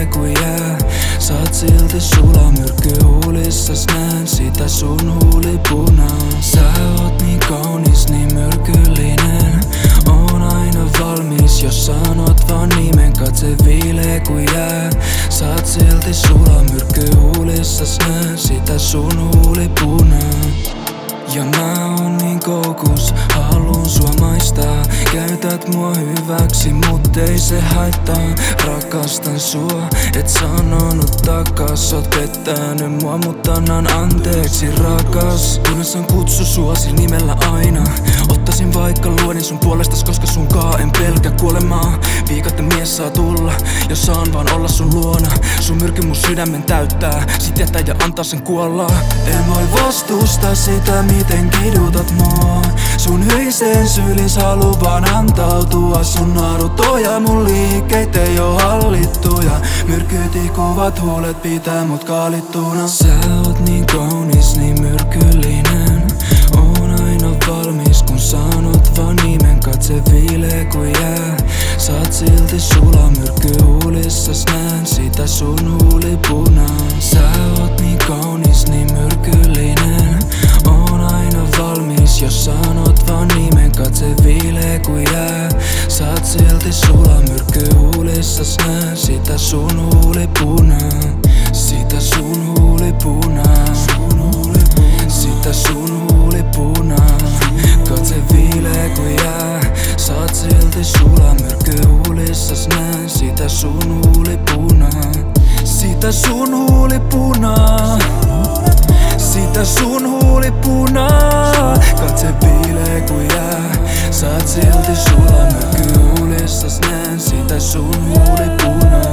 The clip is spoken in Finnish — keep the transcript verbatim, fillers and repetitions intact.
viileä kuin jää. Saat silti sulamyrkky huulissas, näen sitä sun huulipunaa. Sä oot niin kaunis, niin myrkyllinen. Oon aina valmis, jos sanot vaan nimen. Katse viileä kuin jää. Saat silti sulamyrkky huulissas, näen sitä sun huulipunaa. Ja mä oon niin koukus, haluun sua maistaa. Käytät mua hyväksi, mut ei se haittaa. Rakastan sua, et sanonut takas. Oot pettänyt mua, mut annan anteeksi rakas. Kunnes on kutsu suosi nimellä aina. Ottaisin vaikka luodin sun puolestas, koska sunkaan en pelkä kuolemaa. Viikatten mies saa tulla, jos saan vaan olla sun luona. Sun myrky mun sydämen täyttää, sit jätä ja antaa sen kuolla. En voi vastustaa sitä, miten kidutat mua. Sun hyiseen sylis halu vaan antautua. Sun naruto ja mun liikkeet ei oo hallittuja. Myrkytikuvat huulet pitää mut kaalittuna. Sä oot niin kaunis, niin myrkyllinen. Oon aina valmis, kun sanot vaan nimen. Katse viileä kuin jää. Saat silti sulamyrkky huulissas, näen sitä sun huulipunaa. Sä oot niin kaunis, niin myrkyllinen. Oon aina valmis, jos sanot vaan nimen. Katse viileä kuin jää. Saat silti sulamyrkky huulissas, näen sitä sun huulipunaa. Sitä sun huulipunaa. Sitä sun huulipunaa. Katse viileä kuin jää. Saat silti sulamyrkky huulissas, näen sitä sun huulipunaa. Sitä sun huulipunaa. Sitä sun huulipunaa. Katse viileä kuin jää. Saat silti sulamyrkky huulissas, näen sitä sun huulipunaa.